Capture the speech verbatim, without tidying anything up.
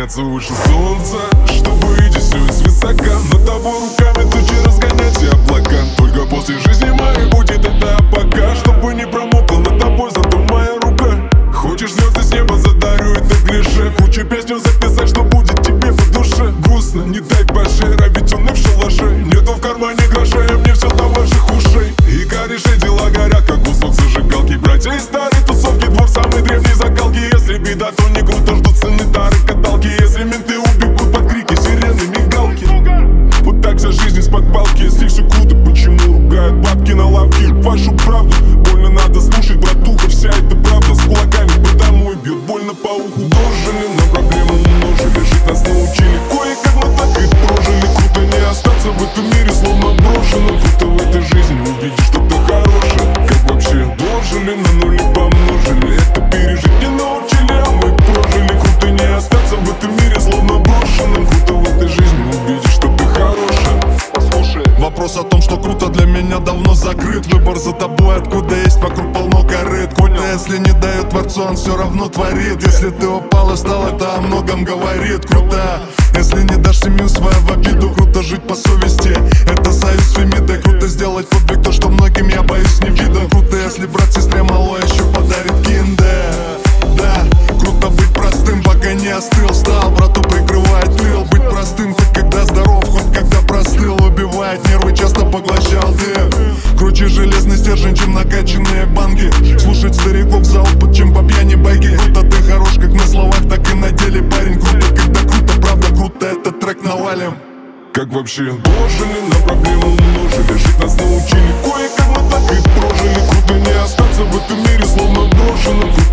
подняться выше солнца, чтобы видеть все свысока. Над тобой руками тучи разгонять и облака. Только после жизни моей будет это пока. Чтобы не промокла над тобой зато моя рука. Хочешь звезды с неба, задарю это клише. Кучу песню записать, что будет тебе по душе. Грустно, не дай Башира, ведь он и в шалаше. Нету в кармане грошей, а мне все до ваших ушей. И кореши дела горят, как кусок зажигалки. Братья из старой тусовки, двор самой древней закалки. Если беда, то не круто, ждут санитары, каталки. Если менты убегут под крики, сирены, мигалки. Вот так вся жизнь из-под палки. Если все круто, почему ругают бабки на лавке? Вашу правду больно надо слушать, братуха. Вся эта правда с кулаками по домой бьет больно по уху. Дожили, на проблему умножили, жить нас научили. Кое-как мы так и прожили. Круто не остаться в этом мире, словно брошенным. Круто в этой жизни увидеть что-то хорошее. Как вообще дожили, на нули помножили. Это пережить не научили, а мы прожили. Круто не остаться в этом мире, словно брошенным. Круто в этой жизни увидеть что-то хорошее. Послушай. Вопрос о том, что круто, для меня давно закрыт. Выбор за тобой, откуда есть вокруг полно корыт. Круто, если не дает Творцу, он все равно творит. Если ты упал и встал, это о многом говорит. Круто, если не дашь семью свою в обиду. Круто жить по совести, это зависть Фемиды. Круто сделать подвиг, то, что многим я боюсь не видно. Круто, если брат сестре мало еще подарит кинде. Да, круто быть простым, пока не остыл. Встал, брату прикрывает тыл. Быть простым, хоть когда здоров, хоть когда простыл. Убивает нервы, часто поглощал дым. Круче железный стержень, чем накачанные банги. Слушать стариков за опыт, чем по пьяни байки. Круто, ты хорош как на словах, так и на деле, парень. Круто, когда круто, правда круто, этот трек навалим. Как вообще дожили, на проблему умножили. Жить нас научили, кое-как мы так и прожили. Круто не остаться в этом мире, словно брошенным.